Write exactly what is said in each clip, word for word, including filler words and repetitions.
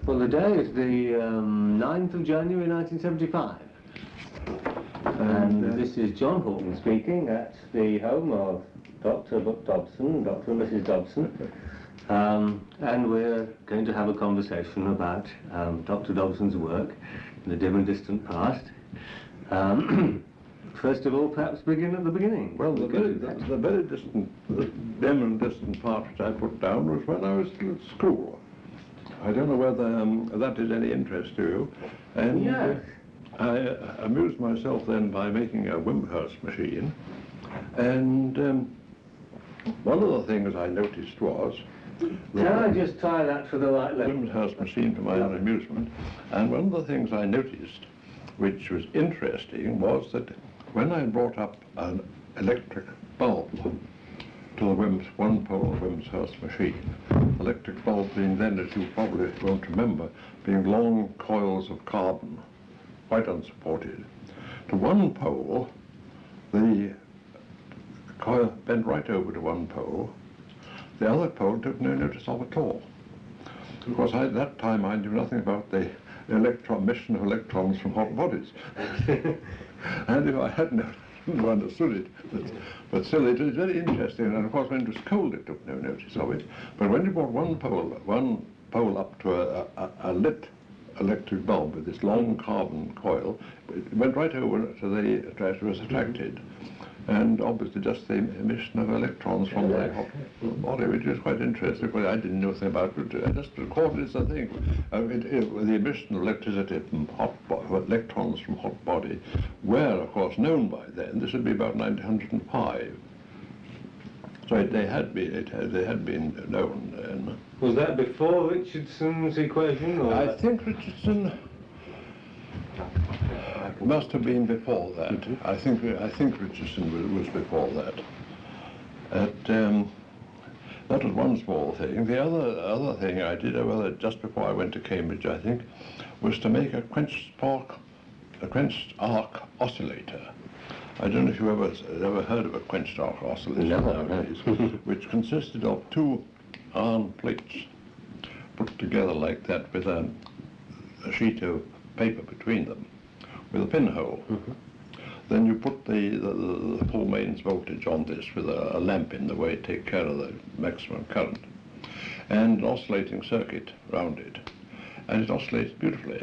Well, the day is the um, ninth of January nineteen seventy-five. And uh, this is John Horton speaking at the home of Doctor Buck Dobson, Doctor and Missus Dobson. Um, and we're going to have a conversation about um, Doctor Dobson's work in the dim and distant past. Um, first of all, perhaps begin at the beginning. Well, the very, the, the very distant, the dim and distant part which I put down was when I was still at school. I don't know whether um, that is any interest to you. And yes. uh, I uh, amused myself then by making a Wimshurst machine. And um, one of the things I noticed was Can I just try that for the right level? Wimshurst machine for my own amusement. And one of the things I noticed, which was interesting, was that when I brought up an electric bulb to the Wims, one-pole Wimshurst machine, electric bulb being then, as you probably won't remember, being long coils of carbon, quite unsupported. To one pole, the coil bent right over to one pole. The other pole took no notice of at all. Of course, I, at that time I knew nothing about the electron emission of electrons from hot bodies. And if I hadn't understood it, but, but still it was very interesting. And of course, when it was cold, it took no notice of it. But when you brought one pole, one pole up to a, a, a lit electric bulb with this long carbon coil, it went right over to the it was attracted. And obviously just the emission of electrons from the hot body, which is quite interesting, because I didn't know anything about it. I just recorded it as a thing. Uh, it, it, the emission of electricity from hot electrons from hot body were, of course, known by then. This would be about nineteen hundred five. So it, they had been, it had, they had been known then. Was that before Richardson's equation? Or I think Richardson must have been before that. Mm-hmm. I think I think Richardson was, was before that. At, um, that was one small thing. The other other thing I did, well, just before I went to Cambridge, I think, was to make a quenched arc, a quenched arc oscillator. I don't know if you ever ever heard of a quenched arc oscillator no, nowadays, no. which consisted of two iron plates put together like that with a, a sheet of paper between them, with a pinhole. Mm-hmm. Then you put the, the, the full mains voltage on this with a, a lamp in the way to take care of the maximum current, and an oscillating circuit round it. And it oscillates beautifully.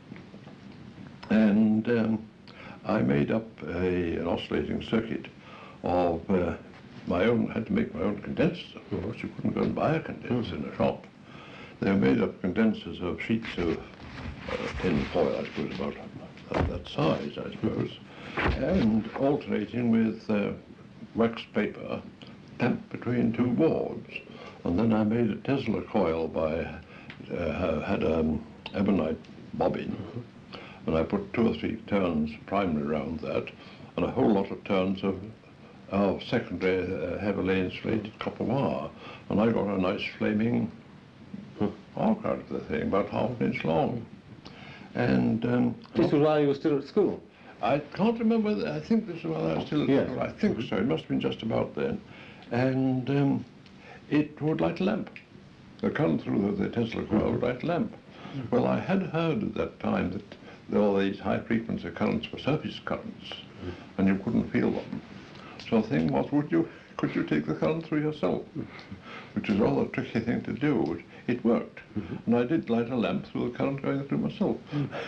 And um, I made up a, an oscillating circuit of uh, my own, had to make my own condensers, of course. You couldn't go and buy a condenser mm-hmm. in a shop. They were made up condensers of sheets of uh, tin foil, I suppose, about that, that size, I suppose, and alternating with uh, wax paper tamped between two boards. And then I made a Tesla coil by, uh, had an ebonite bobbin, mm-hmm. and I put two or three turns primary around that, and a whole lot of turns of, of secondary uh, heavily insulated mm-hmm. copper wire, and I got a nice flaming arc out of the thing, about half an inch long. And um, this was while you were still at school? I can't remember. The, I think this was while I was still at yes. school. I think mm-hmm. so. It must have been just about then. And um, it would light a lamp. The current through the Tesla coil mm-hmm. would light a lamp. Mm-hmm. Well, I had heard at that time that all these high-frequency currents were surface currents, mm-hmm. and you couldn't feel them. So the thing was, would you, could you take the current through yourself? Which is a rather tricky thing to do. It worked, mm-hmm. and I did light a lamp through the current going through myself.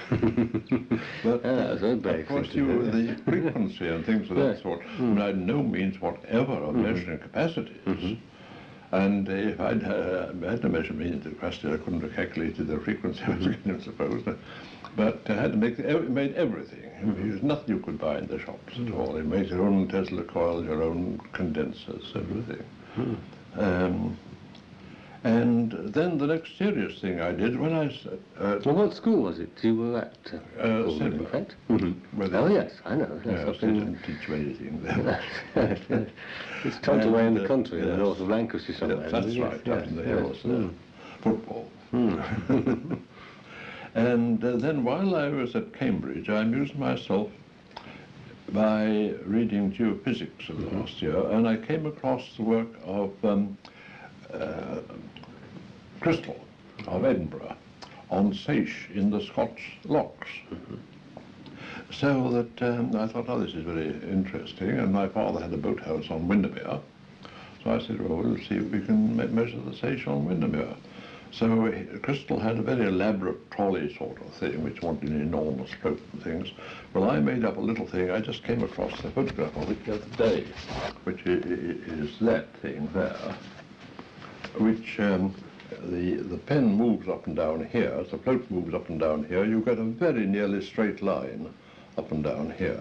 But yeah, that's uh, of course, you, the frequency and things of that yes. sort, mm. I mean, I had no means whatever of mm-hmm. measuring capacities. Mm-hmm. And uh, if I'd uh, had to measure means the capacity, I couldn't have calculated the frequency I was getting, I suppose. But I had to make the, it made everything. Mm-hmm. There's nothing you could buy in the shops mm-hmm. at all. You make your own Tesla coils, your own condensers, everything. Mm-hmm. Um, And then the next serious thing I did when I... Uh, well, what school was it you were at? Uh, uh, school, in fact. Mm-hmm. Oh, yes, I know. Yes, yes, they didn't teach me anything there. It's tucked away in the country, yes. in the north of Lancashire somewhere. Yes, that's right, yes. up in the yes. hills. Yes. Uh, football. Mm. And uh, then while I was at Cambridge, I amused myself by reading geophysics of the mm-hmm. last year, and I came across the work of um, uh, Crystal of Edinburgh on Seiche in the Scots locks. Mm-hmm. So that um, I thought, oh, this is very interesting, and my father had a boathouse on Windermere. So I said, well, we'll see if we can me measure the Seiche on Windermere. So uh, Crystal had a very elaborate trolley sort of thing, which wanted an enormous float and things. Well, I made up a little thing. I just came across the photograph of it the other day, which is that thing there, which um, the, the pen moves up and down here. As the float moves up and down here, you get a very nearly straight line up and down here.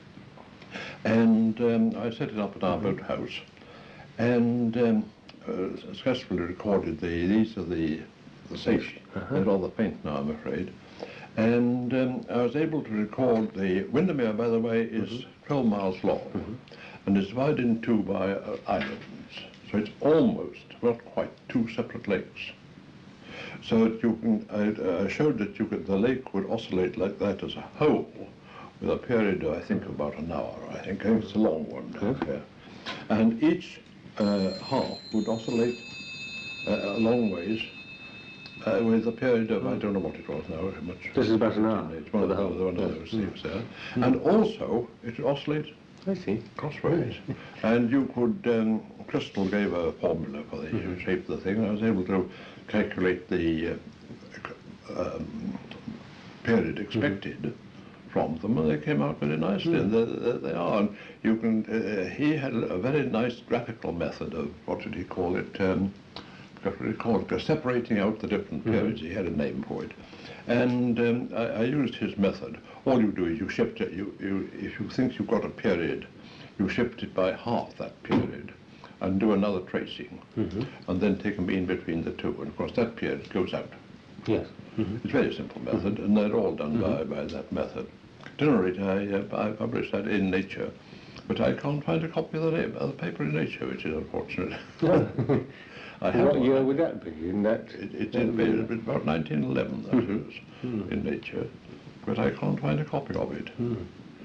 And um, I set it up at our mm-hmm. boathouse, and um, uh, successfully recorded the, these are the, the Seiche. Uh-huh. They're rather faint now, I'm afraid. And um, I was able to record the Windermere, by the way, is mm-hmm. twelve miles long, mm-hmm. and is divided in two by uh, islands. So it's almost, not quite, two separate lakes. So that you can, I uh, showed that you could, the lake would oscillate like that as a whole, with a period of, I think, about an hour, I think. It's a long one down mm-hmm. here. And each uh, half would oscillate uh, a long ways uh, with a period of, I don't know what it was now, how much. This is about an hour. It's one of, the, one of those things there. Mm-hmm. And also, it would oscillate I see. crossways. And you could, um, Crystal gave a formula for the mm-hmm. shape of the thing, and I was able to calculate the uh, um, period expected mm-hmm. from them, and they came out very nicely, mm. and they, they are. And you can. Uh, he had a very nice graphical method of, what did he call it? Um, what did he call it? Separating out the different periods. Mm-hmm. He had a name for it, and um, I, I used his method. All you do is you shift it. You, you, if you think you've got a period, you shift it by half that period, and do another tracing, mm-hmm. and then take a mean between the two. And of course, that period goes out. Yes. Mm-hmm. It's a very simple method, mm-hmm. and they're all done mm-hmm. by by that method. Generally, I, uh, I published that in Nature, but I can't find a copy of the, name, of the paper in Nature, which is unfortunate. No. I have what one. year would that be? In that? It, it's in, it's about nineteen eleven, that mm-hmm. is, mm-hmm. in Nature, but I can't find a copy of it. Mm-hmm.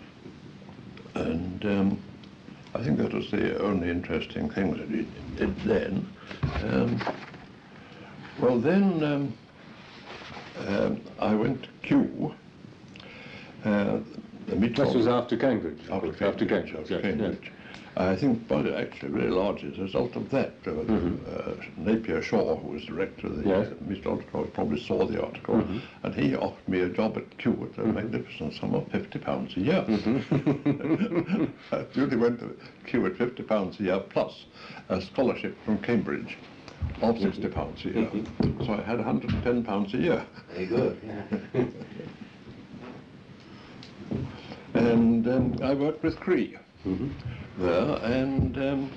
And um, I think that was the only interesting thing that he did then. Um, well, then um, um, I went to Kew. Uh, the this was after Cambridge. After Cambridge. After Cambridge, After yes, Cambridge. Yes. I think, but actually, very large as a result of that. Uh, mm-hmm. uh, Napier Shaw, who was director of the yes. uh, Mister Aldrich, probably saw the article, mm-hmm. and he offered me a job at Kew at a mm-hmm. magnificent sum of fifty pounds a year. Mm-hmm. I really went to Kew at fifty pounds a year plus a scholarship from Cambridge of sixty pounds a year. Mm-hmm. So I had one hundred and ten pounds a year. Very good. Yeah. And um, I worked with Cree mm-hmm. there, and um,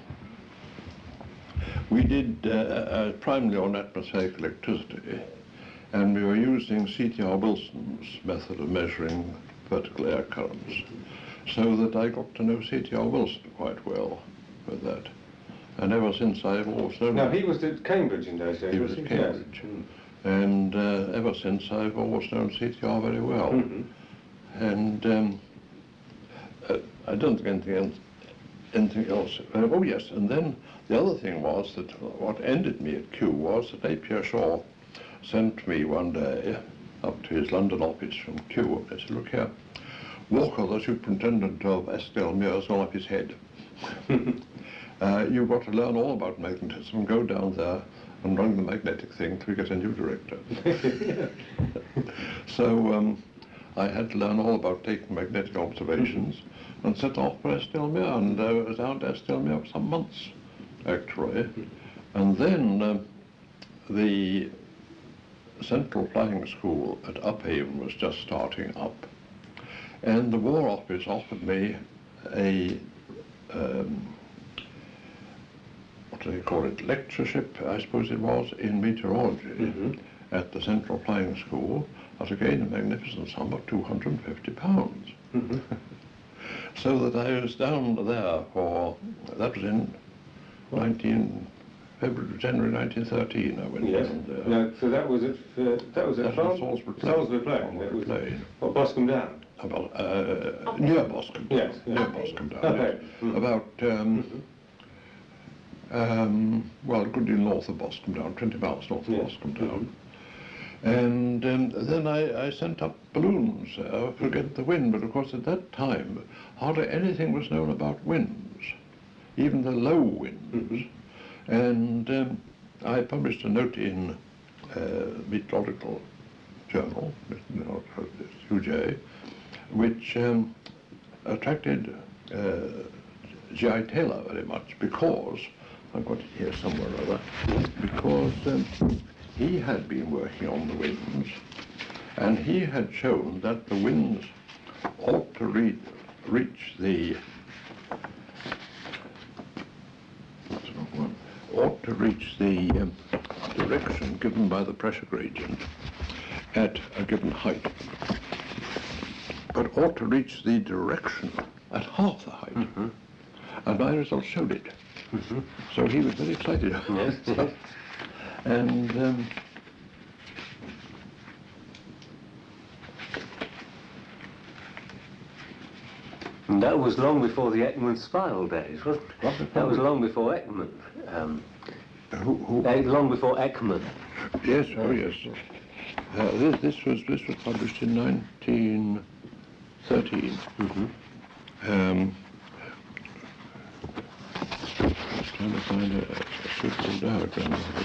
we did uh, uh, primarily on atmospheric electricity, and we were using C T R Wilson's method of measuring vertical air currents, so that I got to know C T R Wilson quite well with that. And ever since I've always known... Now, he was at Cambridge in those days, He was at Cambridge. Yes. And uh, ever since I've always known C T R very well. Mm-hmm. And um, uh, I don't think anything else, anything else. Uh, oh, yes, and then the other thing was that what ended me at Kew was that Napier Shaw sent me one day up to his London office from Kew. I said, look here, Walker, the superintendent of Eskdalemuir, has gone up his head. uh, you've got to learn all about magnetism, go down there and run the magnetic thing till we get a new director. So um, I had to learn all about taking magnetic observations mm-hmm. and set off for Eskdalemuir, and I uh, was down to Eskdalemuir for some months, actually. And then uh, the Central Flying School at Uphaven was just starting up, and the War Office offered me a um, what do they call it, lectureship, I suppose it was, in meteorology mm-hmm. at the Central Flying School at again a magnificent sum of two hundred and fifty pounds. Mm-hmm. So that I was down there for, that was in nineteen February, January nineteen thirteen. I went yes. down there. No, so that was at uh, that was at That was Salisbury Plain. Salisbury Plain. That was Plain. What, Boscombe Down? About uh, near Boscombe. Yes. Near yes. Boscombe Down. Okay. Yes. Mm-hmm. About um, mm-hmm. um, well, a good deal north of Boscombe Down, twenty miles north of yes. Boscombe Down. And um, then I, I sent up balloons uh, to get the wind, but of course at that time hardly anything was known about winds, even the low winds. Mm-hmm. And um, I published a note in uh, Meteorological Journal, U J, which um, attracted uh, G I Taylor very much because, I've got it here somewhere or other, because um, he had been working on the winds, and he had shown that the winds ought to re reach the ought to reach the um, direction given by the pressure gradient at a given height, but ought to reach the direction at half the height. Mm-hmm. And my results showed it. Mm-hmm. So he was very excited. Yes, yes. And um, and that was long before the Ekman spiral days, wasn't it? That was long before Ekman. Um, who, who? Uh, long before Ekman. Yes, oh yes. Uh, this, this was this was published in nineteen thirteen. Mm-hmm. um, Trying to find a, a suitable diagram of it.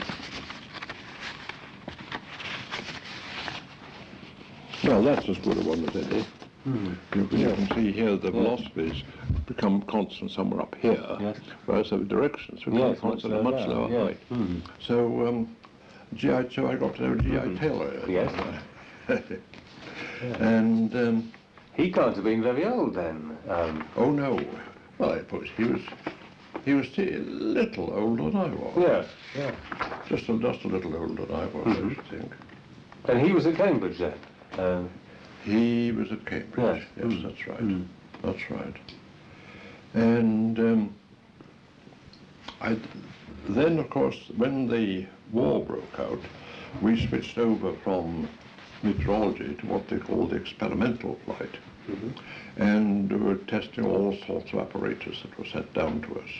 Well, that's as good a one as any. Mm. You, can, you can see here the velocities become constant somewhere up here, yes. Whereas the directions become yes, constant at a much lower yes. height. Mm. So, um, G I, so I got to know G I Mm. Taylor. Yes. And um, he can't have been very old then. Um, oh no. Well, I suppose he was. He was a little older than I was. Yes, yeah. Just a, just a little older than I was, mm-hmm. I should think. And he was at Cambridge then? Um, he was at Cambridge, yes, yes mm. that's right. Mm. That's right. And um, I, then, of course, when the war broke out, we switched over from meteorology to what they called experimental flight. Mm-hmm. And we were testing all sorts of apparatus that were sent down to us.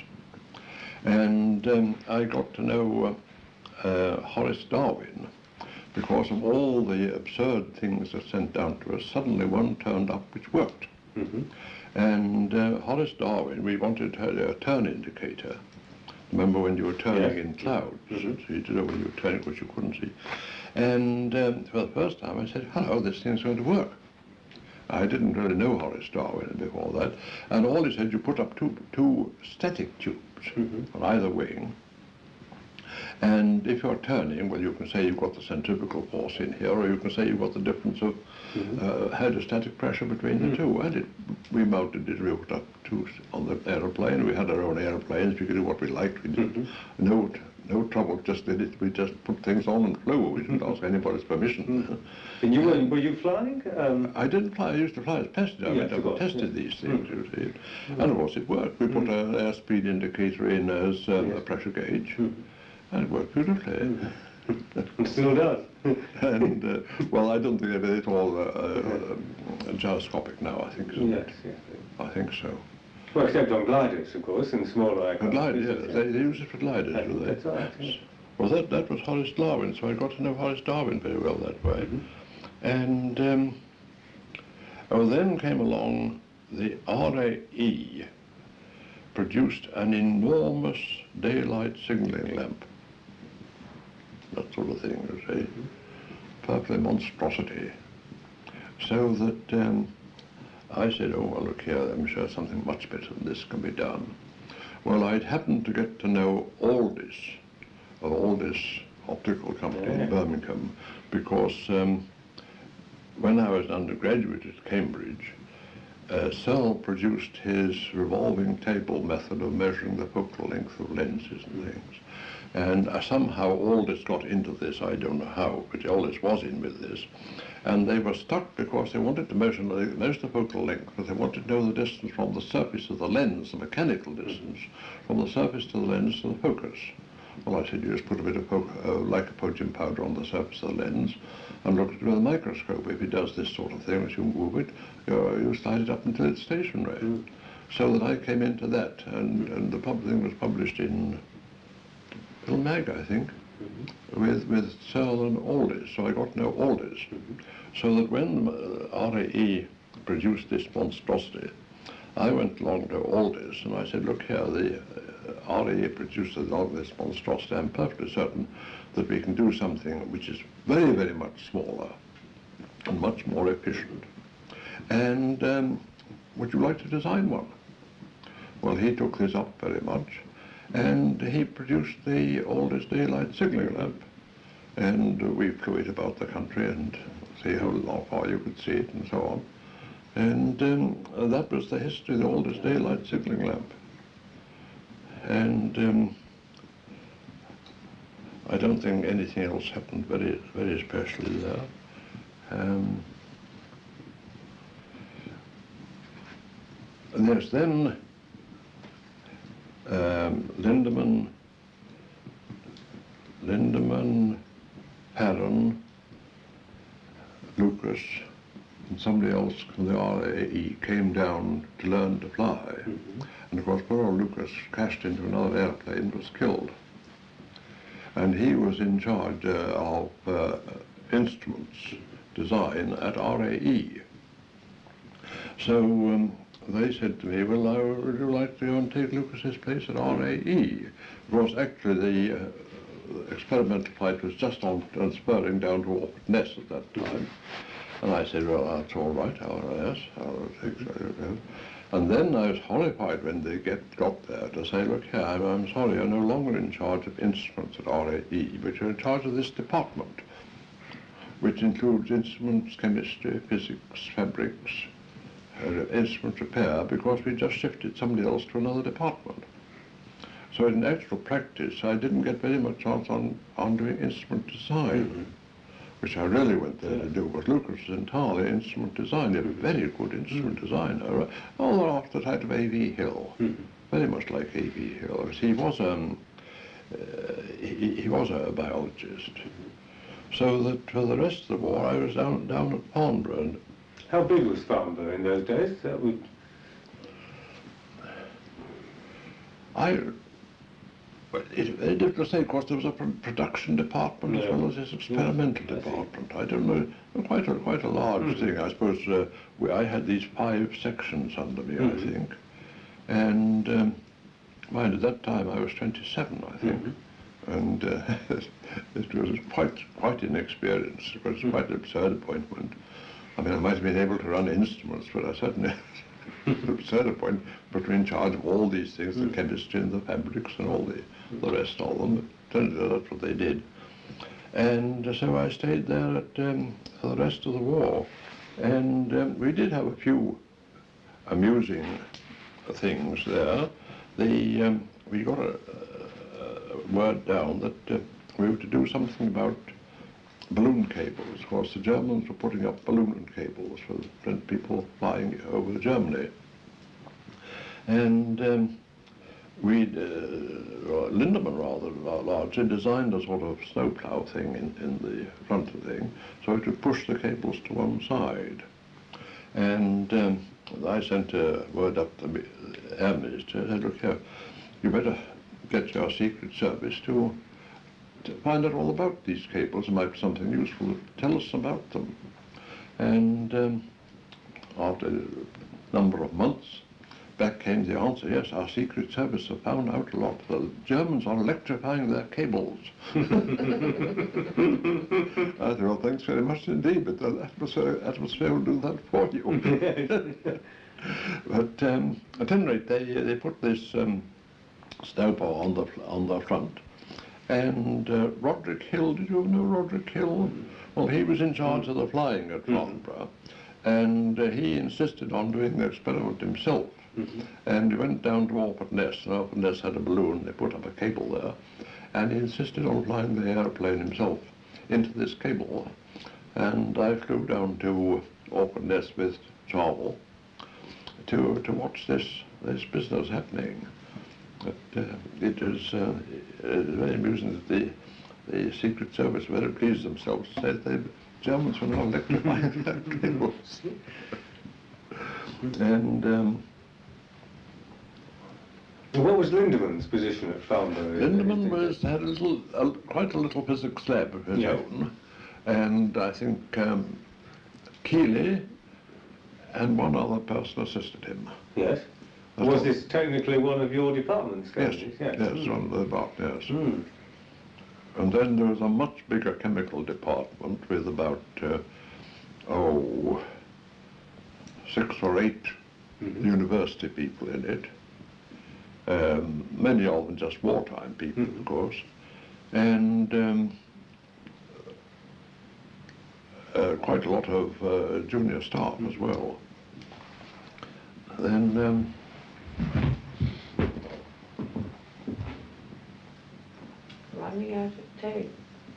And um, I got to know uh, uh, Horace Darwin because of all the absurd things that sent down to us. Suddenly one turned up which worked. Mm-hmm. And uh, Horace Darwin, we wanted a turn indicator. Remember when you were turning yes. in clouds? Mm-hmm. So you didn't know when you were turning, which you couldn't see. And um, for the first time I said, hello, this thing's going to work. I didn't really know Horace Darwin before that, and all he said, you put up two, two static tubes mm-hmm. on either wing, and if you're turning, well, you can say you've got the centrifugal force in here, or you can say you've got the difference of mm-hmm. uh, hydrostatic pressure between mm-hmm. the two, and it, we mounted it, we put up two on the aeroplane, we had our own aeroplanes, we could do what we liked, we did mm-hmm. no, no trouble, just did it, we just put things on and flew, we didn't ask anybody's permission. Mm-hmm. And you were, were you flying? Um, I didn't fly, I used to fly as passenger, I yes, went up and tested yeah. these things, mm-hmm. you see. Mm-hmm. And of course it worked. We put mm-hmm. an airspeed indicator in as um, yes. a pressure gauge, mm-hmm. and it worked beautifully. Mm-hmm. It still does. And, uh, well, I don't think they're at all uh, uh, gyroscopic now, I think so. Yes, yes. I think so. Well, except on gliders, of course, and smaller aircraft. Gliders, yes. They, they use it for gliders, that's, do they? That's right. Yes. Well, that, that was Horace Darwin, so I got to know Horace Darwin very well that way. Mm-hmm. And um, oh, then came along the R A E, produced an enormous daylight signalling lamp. That sort of thing, you see. Mm-hmm. Perfectly monstrosity. So that um, I said, oh, well, look here, I'm sure something much better than this can be done. Well, I'd happened to get to know Aldis, of Aldis Optical Company yeah. in Birmingham, because um, when I was an undergraduate at Cambridge, uh, Searle produced his revolving table method of measuring the focal length of lenses and things. And uh, somehow Aldis got into this, I don't know how, but Aldis was in with this. And they were stuck because they wanted to measure, measure the focal length, but they wanted to know the distance from the surface of the lens, the mechanical distance, from the surface to the lens to the focus. Well, I said, you just put a bit of uh, lycopodium powder on the surface of the lens and look at it with a microscope. If it does this sort of thing, as you move it, you, you slide it up until it's stationary. Mm. So that I came into that, and, and the pub thing was published in Bill Mag, I think. Mm-hmm. with, with Southern Alders, so I got to know Alders. Mm-hmm. So that when uh, R A E produced this monstrosity, I went along to Alders and I said, look here, the uh, R A E produced this monstrosity. I'm perfectly certain that we can do something which is very, very much smaller and much more efficient. And um, would you like to design one? Well, he took this up very much, and he produced the Alders daylight signalling lamp. And uh, we flew it about the country and see how long far you could see it and so on. And um, that was the history of the Alders daylight signalling lamp. And um, I don't think anything else happened very, very especially there. Um, and there's then um, Lindemann, Lindemann, Perron, Lucas, and somebody else from the R A E came down to learn to fly. Mm-hmm. And of course, poor old Lucas crashed into another airplane and was killed. And he was in charge uh, of uh, instruments design at R A E. So um, they said to me, well, uh, would you like to go and take Lucas's place at R A E? Of course, actually, the uh, experimental flight was just on transferring down to Orford Ness at that time. And I said, well, that's all right, I'll, yes, I'll take so. And then I was horrified when they get, got there to say, look here, I'm, I'm sorry, you're no longer in charge of instruments at R A E, but you're in charge of this department, which includes instruments, chemistry, physics, fabrics, uh, instrument repair, because we just shifted somebody else to another department. So in actual practice, I didn't get very much chance on, on doing instrument design, mm-hmm. which I really went there to do, because Lucas was entirely instrument design. He was a very good instrument mm-hmm. designer, although after the type of A V Hill, mm-hmm. very much like A V Hill. He was, um, uh, he, he was a biologist. Mm-hmm. So that for the rest of the war, I was down, down at Farnborough. And how big was Farnborough in those days? That would... I... It's very difficult to say, of course, there was a production department yeah. as well as this experimental yeah. department. I don't know, quite a, quite a large mm. thing. I suppose uh, we, I had these five sections under me, mm. I think. And, um, mind, at that time I was twenty-seven, I think. Mm-hmm. And uh, it was quite, quite inexperienced. It was mm. quite an absurd appointment. I mean, I might have been able to run instruments, but I certainly... an absurd point, but we're in charge of all these things, the chemistry and the fabrics and all the, the rest of them. Turns out that's what they did. And uh, so I stayed there at, um, for the rest of the war. And um, we did have a few amusing things there. The, um, we got a, a word down that uh, we were to do something about balloon cables. Of course, the Germans were putting up balloon cables for the people flying over Germany. And um, we, uh, Lindemann rather largely, designed a sort of snowplow thing in, in the front of the thing, so to push the cables to one side. And um, I sent a word up to the Air Minister and said, look here, you better get your Secret Service to to find out all about these cables. It might be something useful to tell us about them. And um, after a number of months, back came the answer, yes, our Secret Service have found out a lot. The Germans are electrifying their cables. I said, well, thanks very much indeed, but the atmosphere, atmosphere will do that for you. But um, at any rate, they, they put this um, snowball on the, on the front. And uh, Roderick Hill, did you know Roderick Hill? Well, he was in charge of the flying at Farnborough, and uh, he insisted on doing the experiment himself. Mm-hmm. And he went down to Orford Ness, and Orford Ness had a balloon, they put up a cable there, and he insisted on flying the aeroplane himself into this cable. And I flew down to Orford Ness with Charvel to, to watch this, this business happening. But uh, it was uh, very amusing that the, the Secret Service very pleased themselves, said the Germans were now electrifying their cables. And um, What was Lindeman's position at Farnborough? Lindeman was, had a little, a, quite a little physics lab of his Yeah. own, and I think um, Keeley and one other person assisted him. Yes. That's Was all. this technically one of your departments? Yes, Yes. yes, Mm. one of the departments, yes. Mm. And then there was a much bigger chemical department with about, uh, oh, six or eight Mhm. university people in it. Um, many of them just wartime people, Mhm. of course. And um, uh, quite a lot of uh, junior staff as well. Then um, Running out of tape.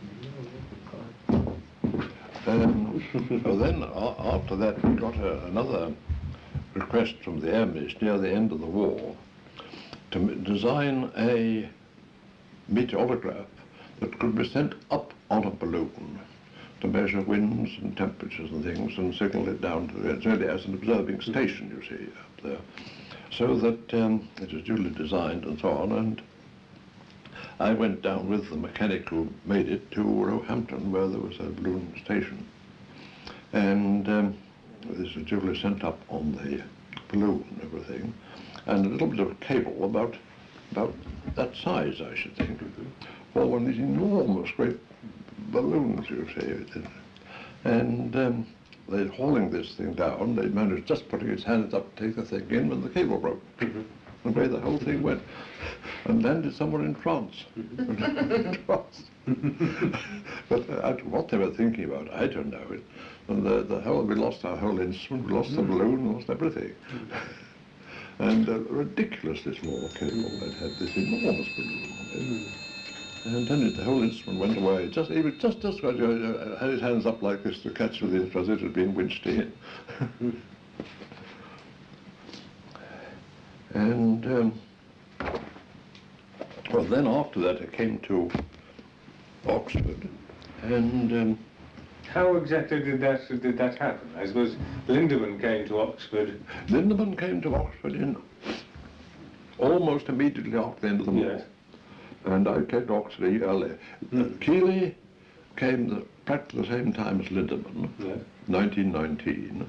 Um, oh, then a- after that we got a, another request from the Air Ministry near the end of the war to m- design a meteorograph that could be sent up on a balloon to measure winds and temperatures and things and signal it down to it really as an observing station, you see, up there. So that um, it was duly designed and so on, and I went down with the mechanic who made it to Roehampton, where there was a balloon station. And um, this was duly sent up on the balloon and everything, and a little bit of cable about about that size, I should think, for one of these enormous great balloons, you see. And um, they're hauling this thing down. They managed just putting his hands up to take the thing in when the cable broke. Mhm. And away the whole thing went, and landed somewhere in France. France. But uh, what they were thinking about, I don't know. It, and the, the whole, we lost our whole instrument, we lost the balloon, lost everything. And a ridiculously small cable that had this enormous balloon on it. And then it, the whole instrument went away. Just, he was just, just uh, uh, had his hands up like this to catch the instrument as it had been winched in. And um, well, then after that I came to Oxford, and um, How exactly did that did that happen? I suppose Lindeman came to Oxford. Lindeman came to Oxford in almost immediately after the end of the war. Yes. And I came to Oxford a year later. Mm. Keeley came the, practically the same time as Lindeman, Yes. nineteen nineteen.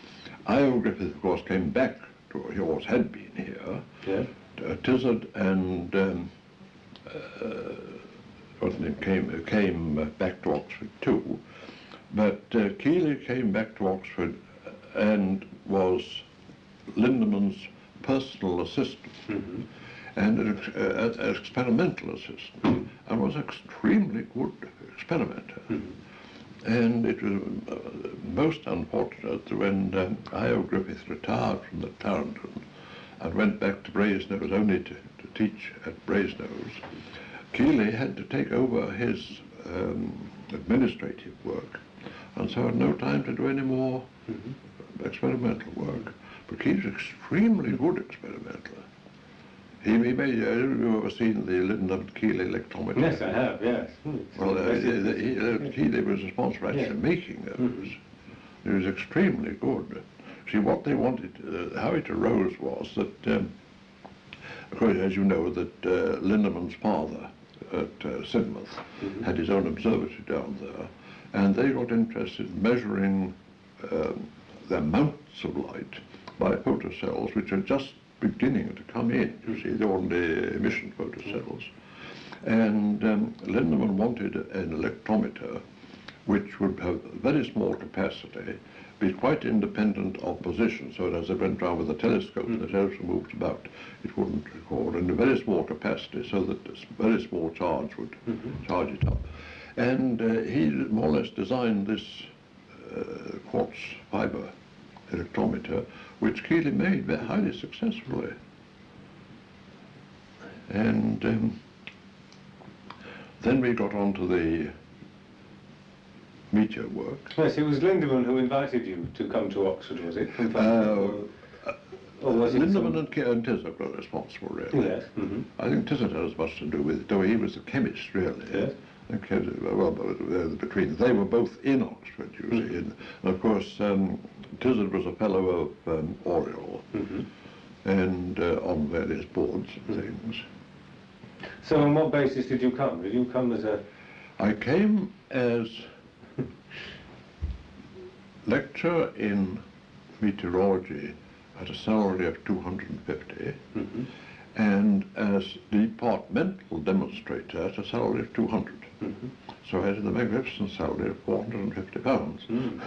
I O Griffith, of course, came back to, he always had been here. Yes. Uh, Tizard and um, uh, what's his name came, came uh, back to Oxford too. But uh, Keeley came back to Oxford and was Lindeman's personal assistant. Mhm. And an, ex- uh, an experimental assistant, and was extremely good experimenter. Mhm. And it was uh, most unfortunate that when um, I O Griffith retired from the Clarendon and went back to Brasenose only to, to teach at Brasenose, Keeley had to take over his um, administrative work, and so had no time to do any more Mhm. experimental work. But Keeley's extremely good experimenter. He, he made, uh, have you ever seen the Lindeman Keeley electrometer? Yes, I have. Yes. Mm. Well, uh, Yes, yes, he, yes. uh, Keeley was responsible for actually Yeah. making those. Mhm. He was extremely good. See, what they wanted, uh, how it arose was that, um, of course, as you know, that uh, Lindeman's father at uh, Sidmouth Mhm. had his own observatory down there, and they got interested in measuring um, the amounts of light by photocells, which are just beginning to come in, you see, the ordinary emission photocells. And um, Lindeman wanted an electrometer which would have very small capacity, be quite independent of position, so that as it went round with a telescope, Mm. the telescope moved about, it wouldn't record, and a very small capacity, so that a s- very small charge would Mhm. charge it up. And uh, he more or less designed this uh, quartz fibre electrometer, which Keeley made very highly successfully. And um, then we got on to the meteor work. Yes, it was Lindeman who invited you to come to Oxford, was it? In fact, Uh, or- or was it Lindeman some- and, Ke- and Tizard were responsible, really. Yes. Mhm. I think Tizard had as much to do with it, though he was a chemist, really. Yes. And Ke- well, uh, between they were both in Oxford, you see. And, and of course, um, Tizard was a fellow of um, Oriel, Mhm. and uh, on various boards and things. So on what basis did you come? Did you come as a... I came as lecturer in meteorology at a salary of two hundred fifty, Mm-hmm. and as departmental demonstrator at a salary of two hundred. Mm-hmm. So I had a magnificent salary of four hundred fifty pounds. Mm.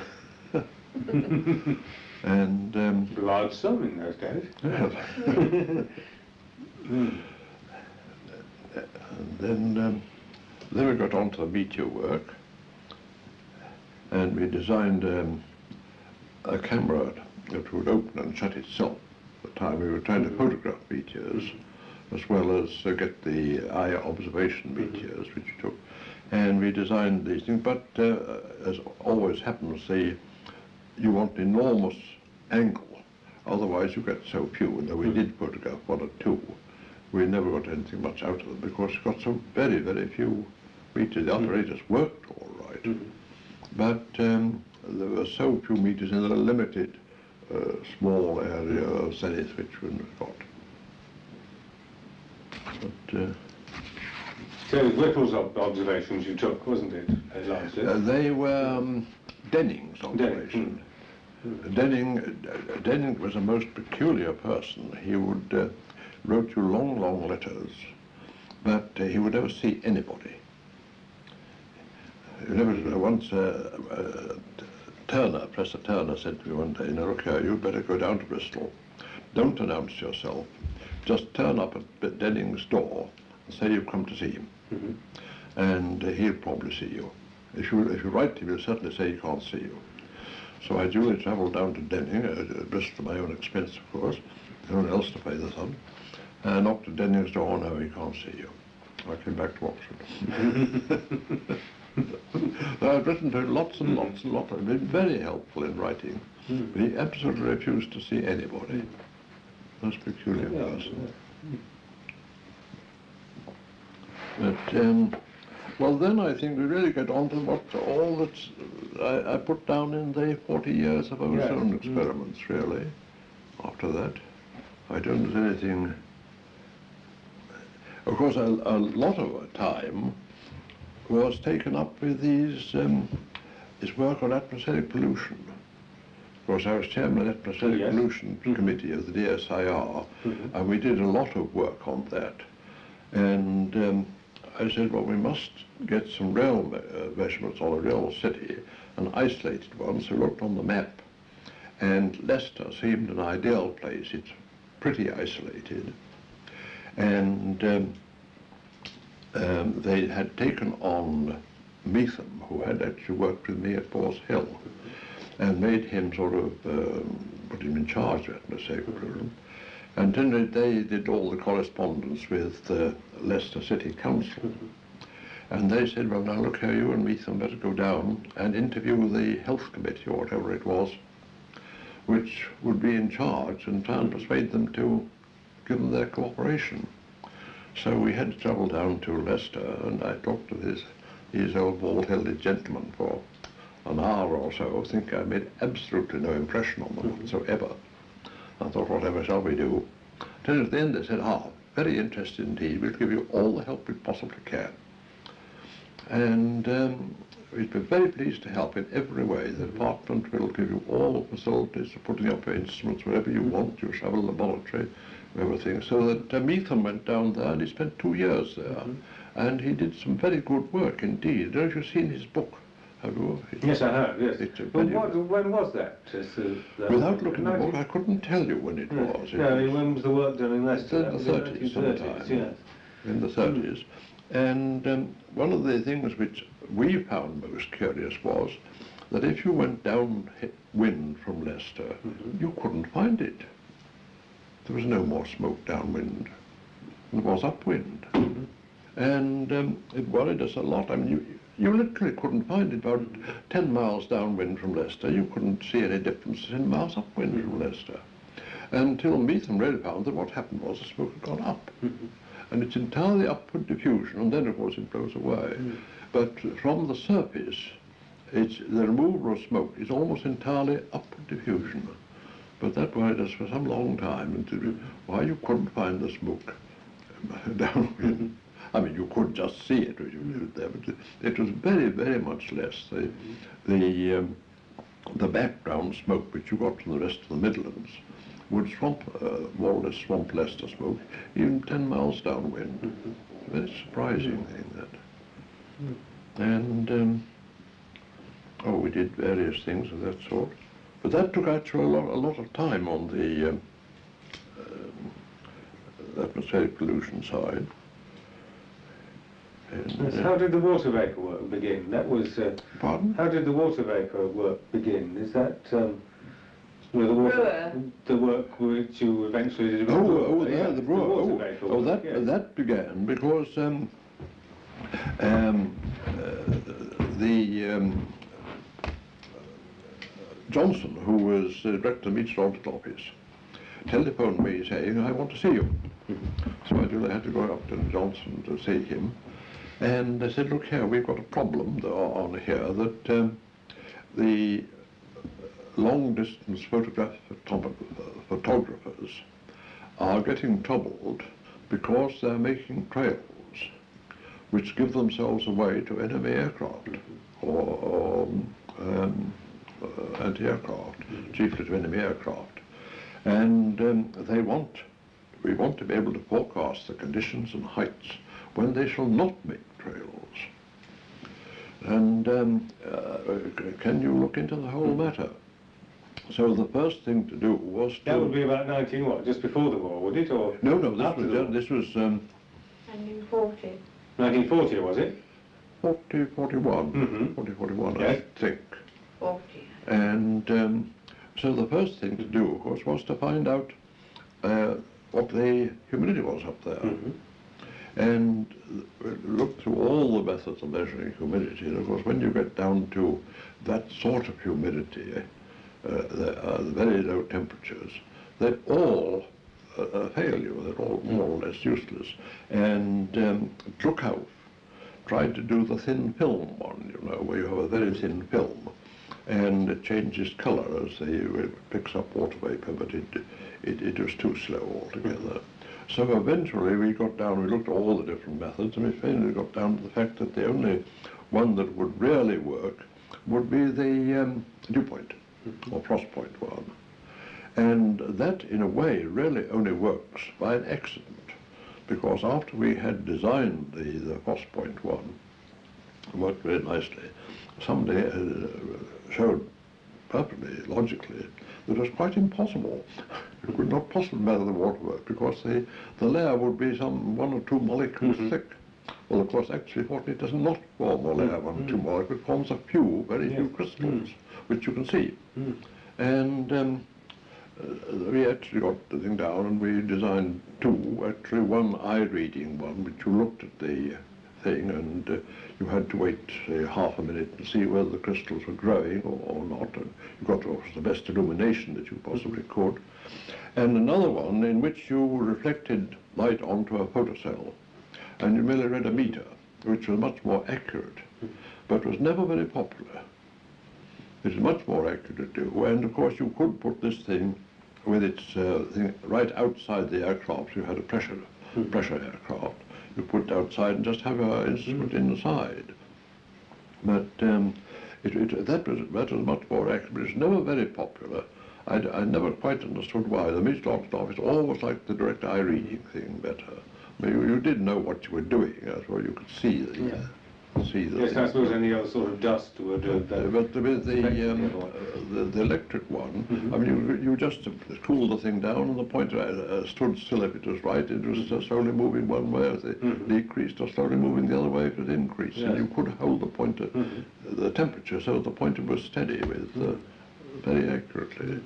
And um, Large sum in those days. yes. Mm. And then, um, then we got on to the meteor work, and we designed um, a camera that would open and shut itself. At the time we were trying to photograph meteors, as well as uh, get the eye observation meteors, which we took. And we designed these things, but uh, as always happens, the, you want enormous angle, otherwise you get so few, and though we did photograph one or two, we never got anything much out of them because we got so very, very few meters. The operators worked all right, Mm-hmm. but um, there were so few meters in a limited uh, small area of zenith which we got. But, uh, So it was Whipple's ob- observations you took, wasn't it, uh, largely? uh, they were um, Denning's observation. Denning, uh, Denning was a most peculiar person. He would uh, wrote you long, long letters, but uh, he would never see anybody. He never, uh, once uh, uh, Turner, Professor Turner said to me one day, "Now look here, you'd better go down to Bristol. Don't announce yourself. Just turn up at Denning's door and say you've come to see him, Mm-hmm. and uh, he'll probably see you. If you if you write to him, he'll certainly say he can't see you." So I duly travelled down to Denning, uh, Bristol at my own expense, of course, no one else to pay the sum, and knocked at Denning's door. "No, he can't see you." I came back to Oxford. I've written to him lots and lots and lots. I've been very helpful in writing. Mm. But he absolutely refused to see anybody. Most peculiar Yeah, person. But, um, well, then I think we really get on to what all that I, I put down in the forty years of ozone Yeah. experiments, really. After that, I don't do anything. Of course, a, a lot of our time was taken up with these, um, this work on atmospheric pollution. Of course, I was chairman of the Atmospheric Yes. Pollution Mhm. Committee of the D S I R, Mhm. and we did a lot of work on that. And um, I said, well, we must get some real me uh, measurements on a real city, an isolated one. So we looked on the map, and Leicester seemed an ideal place. It's pretty isolated. And um, um, they had taken on Meetham, who had actually worked with me at Boars Hill, and made him sort of, um, put him in charge of atmospheric pollution. And then they did all the correspondence with the Leicester City Council. And they said, well, now look here, you and Meetham better go down and interview the health committee or whatever it was, which would be in charge, and try and persuade them to give them their cooperation. So we had to travel down to Leicester, and I talked to this, these old bald-headed gentlemen for an hour or so. I think I made absolutely no impression on them whatsoever. I thought, whatever shall we do? Then at the end they said, ah, very interested indeed, we'll give you all the help we possibly can. And um, we'd be very pleased to help in every way. The department will give you all the facilities for putting up your instruments wherever you want, your shovel laboratory, everything. So that uh, Meetham went down there and he spent two years there. Mm-hmm. And he did some very good work indeed. Don't you seen his book? Have you? It's, Yes, I have, yes. It's a But very- what, when was that? Just, uh, that Without looking at the book, nineteen I couldn't tell you when it No, was. It no, I mean, was when was the work done in Leicester? in That the was in thirties nineteen sometime. thirties, yes. in the thirties. And um, one of the things which we found most curious was that if you went downwind from Leicester, Mhm. you couldn't find it. There was no more smoke downwind. It was upwind. Mhm. And um, it worried us a lot. I mean, you, you literally couldn't find it. About ten miles downwind from Leicester, you couldn't see any difference ten miles upwind from Leicester. Until Meetham really found that what happened was the smoke had gone up. Mhm. And it's entirely upward diffusion, and then of course it blows away. Mm. But from the surface, it's, the removal of smoke is almost entirely upward diffusion. But that worried us for some long time, and to, why you couldn't find the smoke down in. I mean, you could just see it when you lived there, but it was very, very much less. The, the, um, the background smoke which you got from the rest of the Midlands would swamp, uh, more or less swamp Leicester smoke, even ten miles downwind. Mm-hmm. Very surprising thing, that. Mm. And, um, oh, we did various things of that sort. But that took actually a lot, a lot of time on the um, um, atmospheric pollution side. And, uh, how did the water vapour work begin? That was. Uh, Pardon? How did the water vapour work begin? Is that um, the water, the work which you eventually did? Oh, brewer, oh, yeah, yeah, the brewer. water Oh, vapour oh, work, that yes. that began because um, um, uh, the um, Johnson, who was uh, director of the meteorological office, telephoned me saying, "I want to see you." So I did, I had to go up to Johnson to see him. And I said, "Look here, we've got a problem on here that um, the long-distance photograph photographers are getting troubled because they're making trails which give themselves away to enemy aircraft or, or um, uh, anti-aircraft, chiefly to enemy aircraft. And um, they want, we want to be able to forecast the conditions and heights when they shall not make trails. And um, uh, can you look into the whole matter?" So the first thing to do was to... That would be about nineteen what, just before the war, would it, or...? No, no, this after was, the uh, war? this was um, nineteen forty. nineteen forty, was it? forty, forty-one, Mm-hmm. forty, forty-one, Yes. I think. forty. And um, so the first thing to do, of course, was to find out uh, what the humidity was up there. Mm-hmm. And look through all the methods of measuring humidity. And of course, when you get down to that sort of humidity, uh, there are very low temperatures, they all uh, fail you. They're all more or less useless. And um, Druckhoff tried to do the thin film one, you know, where you have a very thin film, and it changes colour as the, it picks up water vapour, but it, it, it was too slow altogether. So eventually we got down, we looked at all the different methods, and we finally got down to the fact that the only one that would really work would be the um, dew point, or frost point one. And that, in a way, really only works by an accident, because after we had designed the, the frost point one, it worked very nicely, somebody uh, showed perfectly logically that it was quite impossible. It could not possibly measure the water work because the, the layer would be some one or two molecules mm-hmm. thick. Well, of course, actually, fortunately, it does not form a layer mm-hmm. one or two molecules. It forms a few, very yes. few crystals, mm. which you can see. Mm. And um, uh, we actually got the thing down, and we designed two, actually one eye-reading one, which you looked at the thing, and uh, you had to wait, say, half a minute to see whether the crystals were growing or, or not. And you got, of course, the best illumination that you possibly could. And another one in which you reflected light onto a photocell, and you merely read a meter, which was much more accurate, but was never very popular. It is much more accurate to do, and of course you could put this thing with its uh, thing right outside the aircraft. You had a pressure, mm. pressure aircraft. You put it outside and just have an instrument mm. inside. But um, it, it, that, was, that was much more accurate, but it's never very popular. I, I never quite understood why. The meteorological office always liked the direct eye reading thing better. I mean, you, you did know what you were doing, that's why you could see the, yeah. uh, see the yes, thing. I suppose any other sort of dust would have uh, But with the, um, uh, the, the electric one, mm-hmm. I mean, you, you just cooled the thing down, and the pointer uh, stood still if it was right. It was uh, slowly moving one way if it mm-hmm. decreased, or slowly moving the other way if it increased. Yes. And you could hold the pointer, mm-hmm. the temperature, so the pointer was steady with uh, very accurately.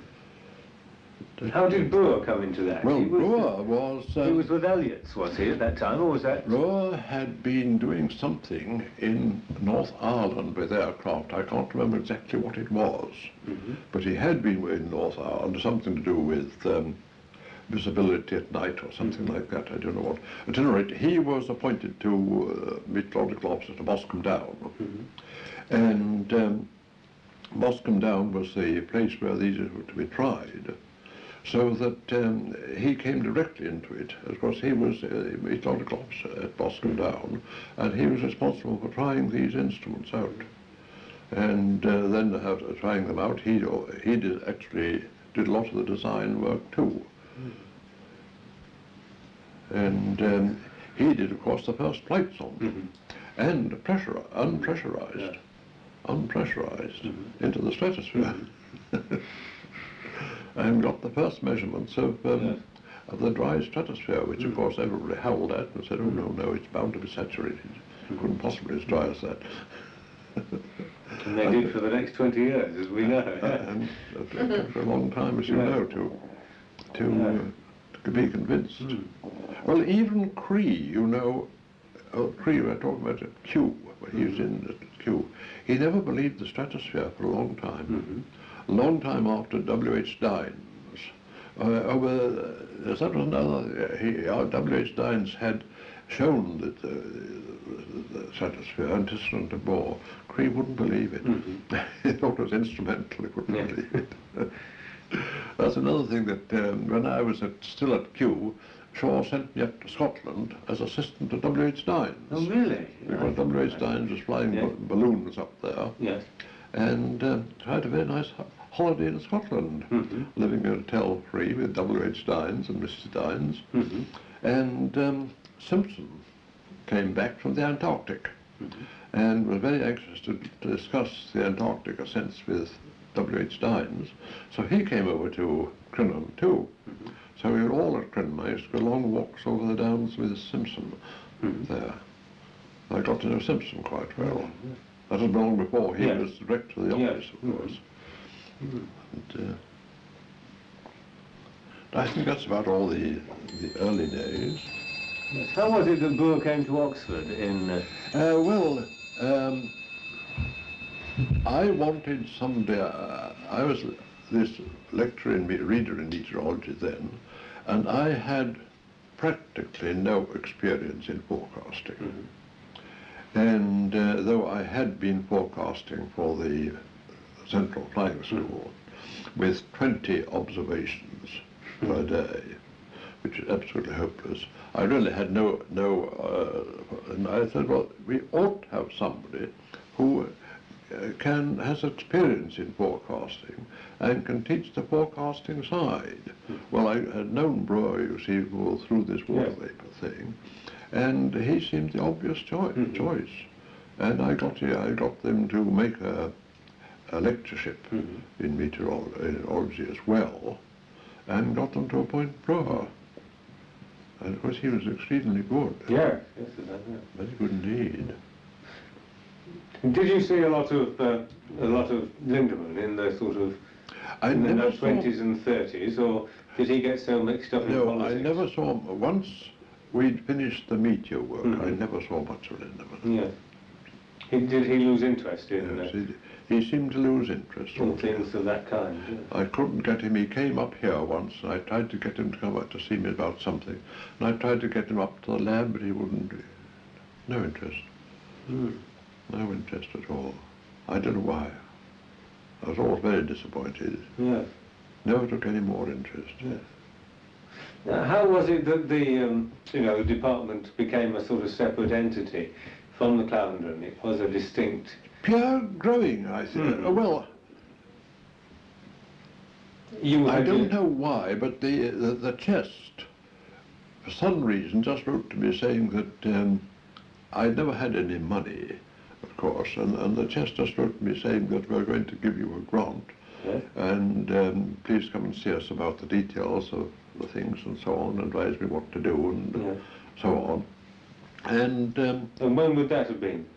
How did Brewer come into that? Well, he was, Brewer was... Um, he was with Elliott's, was he, at that time, or was that... Brewer had been doing something in North Ireland with aircraft. I can't remember exactly what it was, mm-hmm. but he had been in North Ireland, something to do with um, visibility at night or something mm-hmm. like that, I don't know what. At any rate, he was appointed to uh, meteorological officer to Boscombe Down, mm-hmm. and um, Boscombe Down was the place where these were to be tried. So that um, he came directly into it. Of course, he was, uh, he taught a class at Boscombe Down, and he was responsible for trying these instruments out. And uh, then after trying them out, he, he did actually did a lot of the design work too. Mm. And um, he did, of course, the first flights on them, mm-hmm. and pressure, unpressurized, yeah. unpressurized mm-hmm. into the stratosphere. Mm-hmm. And got the first measurements of, um, yes. of the dry stratosphere, which mm-hmm. of course everybody howled at and said, oh no, no, it's bound to be saturated. It mm-hmm. couldn't possibly be as dry as that. And they did for the next twenty years, as we know. And it took a long time, as you yeah. know, to, to, yeah. uh, to be convinced. Mm. Well, even Cree, you know, oh, Cree, we're talking about at Kew, where he was in at Kew, he never believed the stratosphere for a long time. Mm-hmm. A long time after W H Dines. Uh, over, uh, that was another, he, uh, W H Dines had shown that uh, the, the stratosphere antecedent to Bohr. Cree wouldn't believe it. Mm-hmm. He thought it was instrumental, he wouldn't yeah. believe it. That's another thing that um, when I was at, still at Kew, Shaw sent me up to Scotland as assistant to W H Dines. Oh, really? Because right. W H Dines was flying yeah. balloons up there. Yes. And uh, had a very nice holiday in Scotland, mm-hmm. living in a hotel free with W H Dines and Missus Dines. Mm-hmm. And um, Simpson came back from the Antarctic mm-hmm. and was very anxious to, to discuss the Antarctic ascents with W H Dines. So he came over to Crinan too. Mm-hmm. So we were all at Crinan. I used to go long walks over the downs with Simpson mm-hmm. there. I got to know Simpson quite well. Mm-hmm. That was long before he yes. was director of the office, yes. of course. Mm-hmm. And, uh, I think that's about all the, the early days. Yes. How was it that Bohr came to Oxford in... Uh... Uh, well, um, I wanted someday... Uh, I was this lecturer in reader in meteorology then, and I had practically no experience in forecasting. Mm-hmm. And uh, though I had been forecasting for the Central Flying School with twenty observations per day, which is absolutely hopeless, I really had no, no uh, and I said, well, we ought to have somebody who uh, can, has experience in forecasting and can teach the forecasting side. Well, I had known Brewer, you see, go through this water yes. vapor thing, and he seemed the obvious choice. Mm-hmm. choice. And I got I got them to make a, a lectureship mm-hmm. in meteorology as well, and got them to appoint Brewer. And of course he was extremely good. Yes, yes, yes. Very good indeed. Did you see a lot of uh, a lot of Lindemann in the sort of I in never the twenties and thirties, or did he get so mixed up in no, politics? I never saw him. Once we'd finished the meteor work, mm-hmm. I never saw much of Lindemann. Yes. He, did he lose interest in... Yes, uh, he, he seemed to lose interest. In things of that kind, yes. I couldn't get him. He came up here once, and I tried to get him to come up to see me about something. And I tried to get him up to the lab, but he wouldn't. No interest. Mm. No interest at all. I don't know why. I was always very disappointed. Yes. Never took any more interest. Yes. Now, how was it that the, um, you know, the department became a sort of separate entity from the Clarendon? It was a distinct... Pure growing, I think. Mm. Uh, well, you I don't know why, but the, the the chest, for some reason, just wrote to me saying that um, I never had any money, of course, and, and the chest just wrote to me saying that we're going to give you a grant, yes. and um, please come and see us about the details of the things and so on, advise me what to do and yes. so on. And um, and when would that have been?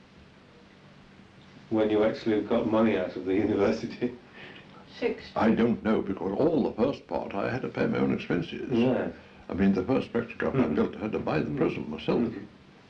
When you actually got money out of the university? Sixty. I don't know, because all the first part I had to pay my own expenses. Yes. I mean, the first spectroscope mm-hmm. I built, I had to buy the mm-hmm. prism myself. Mm-hmm.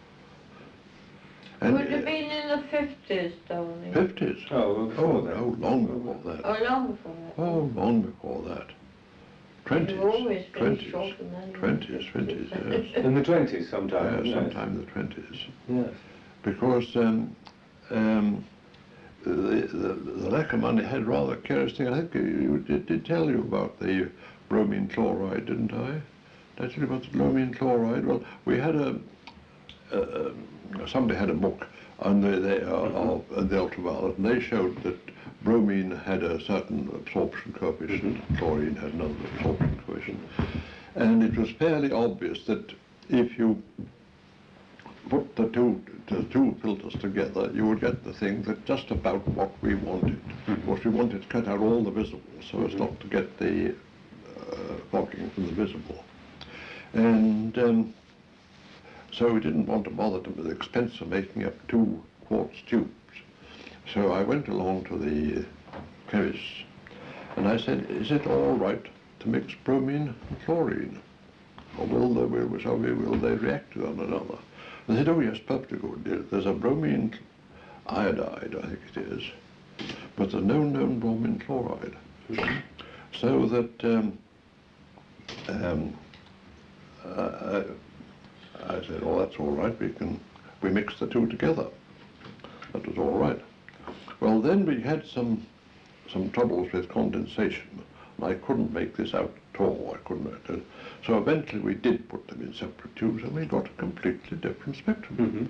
And would it have been in the fifties, darling? Fifties? Oh, before oh that. no, long before that. Oh, long before that. Oh, long before that. Twenties. You've always been twenties. short and then Twenties, twenties, yes. In the twenties, sometime. Yeah, yes. sometime in the twenties. Yes. Because um, um, the, the, the lack of money had rather curious thing. I think you, you did, did tell you about the bromine chloride, didn't I? Did I tell you about the bromine chloride? Well, we had a, uh, somebody had a book on the, they, uh, of uh, the ultraviolet, and they showed that bromine had a certain absorption coefficient, mm-hmm. chlorine had another absorption coefficient. And it was fairly obvious that if you put the two, the two filters together, you would get the thing that just about what we wanted. Mm-hmm. What we wanted to cut out all the visible, so as mm-hmm. not to get the uh, fogging from the visible. And um, so we didn't want to bother them with the expense of making up two quartz tubes. So I went along to the chemist and I said, is it all right to mix bromine and chlorine? Or will they, will, shall we, will they react to one another? They said, oh yes, perfectly good. There's a bromine iodide, I think it is, but there's no known bromine chloride. Mm-hmm. So that um, um, uh, I said, oh, that's all right, we can, we mix the two together. That was all right. Well, then we had some, some troubles with condensation, and I couldn't make this out at all, I couldn't make it. So eventually we did put them in separate tubes, and we got a completely different spectrum.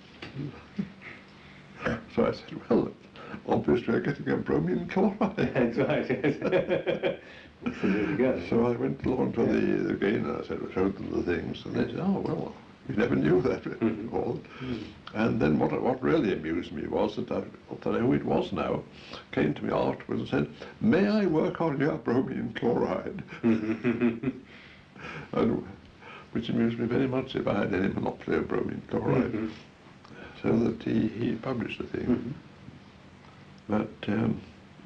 Mm-hmm. So I said, well, obviously we're getting a bromine chloride. That's right, yes. So there you go. So I went along to yeah. the, again, and I said, I showed them the things, and they said, oh, well, we never knew that before. Mm-hmm. And then what, what really amused me was that I don't know who it was now, came to me afterwards and said, may I work on your bromine chloride? And, which amused me very much if I had any monopoly of bromine chloride. Mm-hmm. So that he, he published the thing. Mm-hmm. But, um,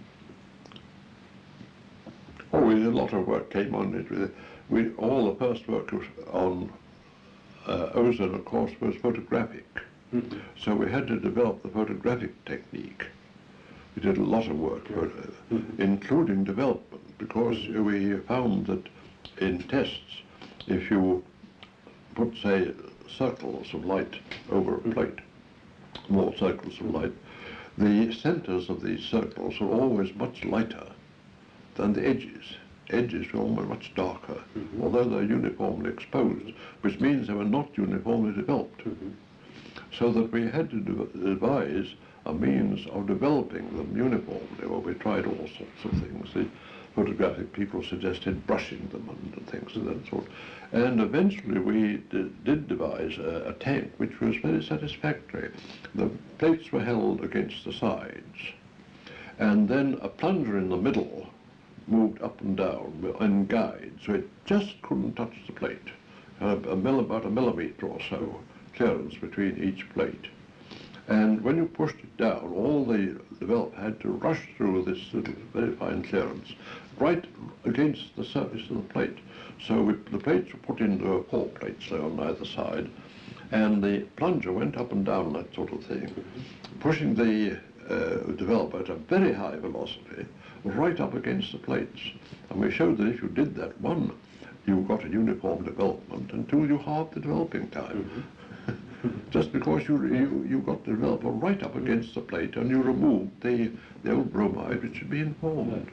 oh, we did a lot of work came on it. With, we, all the first work was on uh, ozone, of course, was photographic. Mm-hmm. So we had to develop the photographic technique. We did a lot of work, yeah. mm-hmm. including development, because mm-hmm. we found that in tests, if you put, say, circles of light over a plate, more circles of light, the centers of these circles are always much lighter than the edges. Edges were almost much darker, mm-hmm. although they're uniformly exposed, which means they were not uniformly developed. Mm-hmm. So that we had to devise a means of developing them uniformly. Well, we tried all sorts of things. The photographic people suggested brushing them and things of that sort. And eventually we did, did devise a, a tank which was very satisfactory. The plates were held against the sides, and then a plunger in the middle moved up and down in guides, so it just couldn't touch the plate. Uh, a mill, about a millimetre or so clearance between each plate. And when you pushed it down, all the develop had to rush through this little very fine clearance right against the surface of the plate. So we, the plates were put into four plates there on either side, and the plunger went up and down, that sort of thing, pushing the uh, developer at a very high velocity right up against the plates. And we showed that if you did that, one, you got a uniform development, and two, you halved the developing time. Mm-hmm. Just because you, you you got the developer right up against the plate and you removed the, the old bromide which had been formed.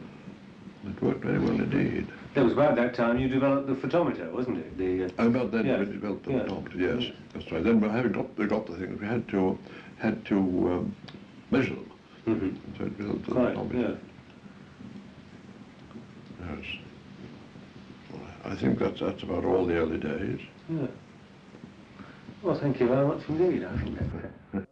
It worked very well indeed. That was about that time you developed the photometer, wasn't it? The, uh, about then yes. we developed the yes. photometer, yes, yes, that's right. Then we having got, we got the things, we had to, had to um, measure them. Mm-hmm. So it developed the right, photometer. Yeah. Yes. Well, I think that's, that's about all the early days. Yeah. Well, thank you very much indeed, I think.